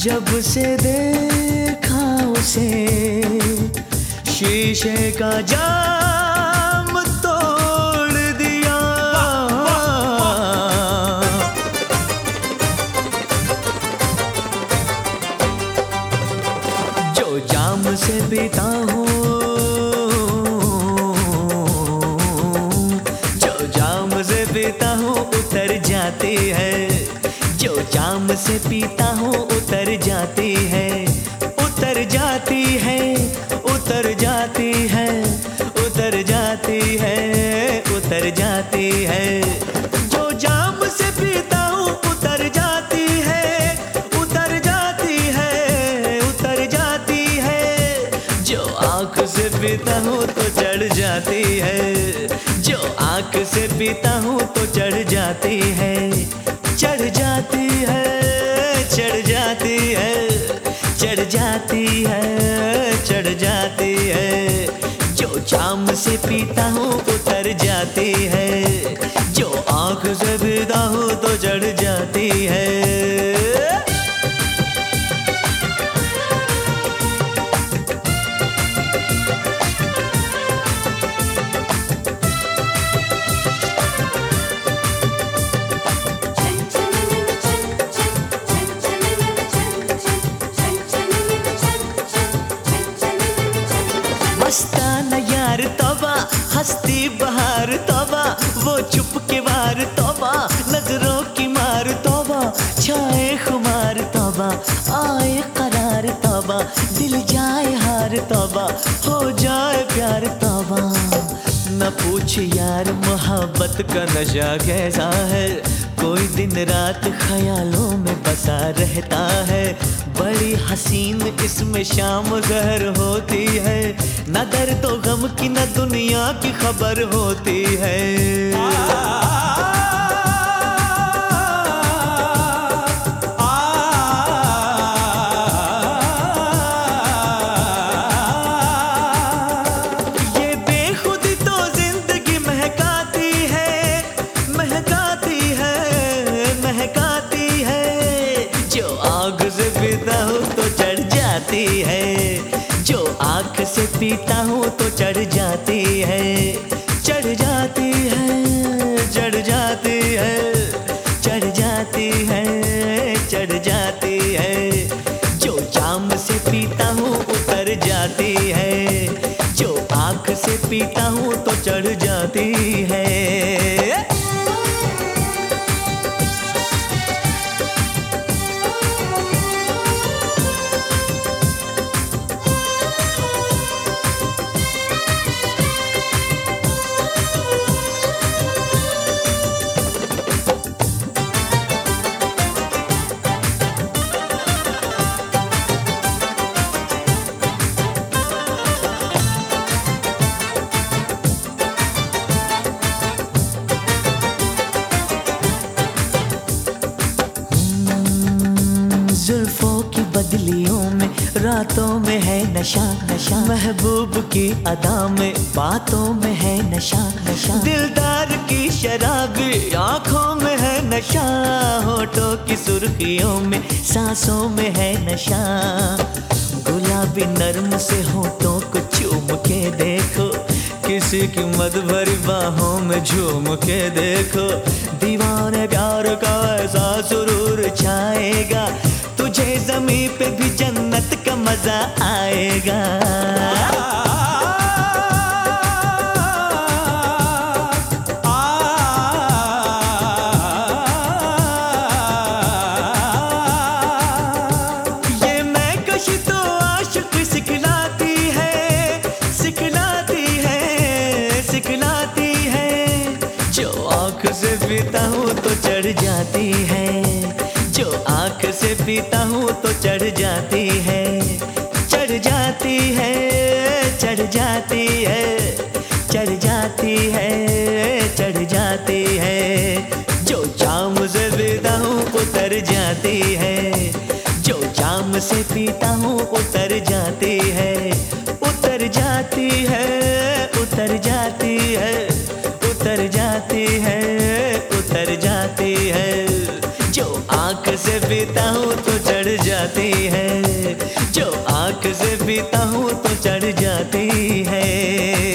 जब से देखा उसे शीशे का जाम तोड़ दिया। जो जाम से पीता हूँ, जो जाम से पीता हूँ उतर जाती है। जो जाम से पीता हूँ उतर जाती है, उतर जाती है, उतर जाती है, उतर जाती है, उतर जाती है। जो जाम से पीता हूँ उतर जाती है, उतर जाती है, उतर जाती है। जो आँख से पीता हूँ तो चढ़ जाती है, जो आँख से पीता हूँ तो चढ़ जाती है, चढ़ जाती है, चढ़ जाती है, चढ़ जाती है, चढ़ जाती है। जो जाम से पीता हूँ उतर जाती है, जो आँख से पीता हूँ तो चढ़ जाती है। मस्ताना यार तौबा, हस्ती बहार तौबा, वो चुप के वार तौबा, नजरों की मार तौबा, छाए खुमार तौबा, आए करार तौबा, दिल जाए हार तौबा, हो जाए प्यार तौबा। न पूछ यार मोहब्बत का नशा कैसा है, कोई दिन रात ख्यालों में बसा रहता है। बड़ी हसीन इसमें शाम ज़हर होती है, न दर्द तो गम की न दुनिया की खबर होती है। ये बेखुदी तो जिंदगी महकाती है, महकाती है, महकाती है। जो आग से पीता हूँ तो चढ़ जाती है, जो आँख से पीता हूँ तो चढ़ जाती है, चढ़ जाती है, चढ़ जाती है, चढ़ जाती है, चढ़ जाती है। जो जाम से पीता हूँ उतर जाती है, जो आँख से पीता हूँ तो चढ़ जाती है। जुल्फों की बदलियों में रातों में है नशा, नशा। महबूब की अदा में बातों में है नशा, नशा। दिलदार की शराबी आँखों में है नशा, होठों की सुर्खियों में सांसों में है नशा। गुलाबी नर्म से होठों को चूम के देखो, किसी की मद भरी बाहों में झूम के देखो। दीवाने प्यार का ऐसा सुरूर छाएगा, तुझे ज़मीं पे भी जन्नत का मजा आएगा। ये मैं कशी तो आशिक सिखलाती है, सिखलाती है, सिखलाती है। जो आँख से पीता हूँ तो चढ़ जाती है, जो आँख से पीता हूँ तो चढ़ जाती है, चढ़ जाती है, चढ़ जाती है, चढ़ जाती है, चढ़ जाती है। जो जाम से पीता हूँ उतर जाती है, जो जाम से पीता हूँ उतर जाती है, उतर जाती है, उतर जाती है, उतर जाती है, उतर जाती है। जो आँख से पीता हूँ तो चढ़ जा जाती है, जो आंख से पीता हूँ तो चढ़ जाती है।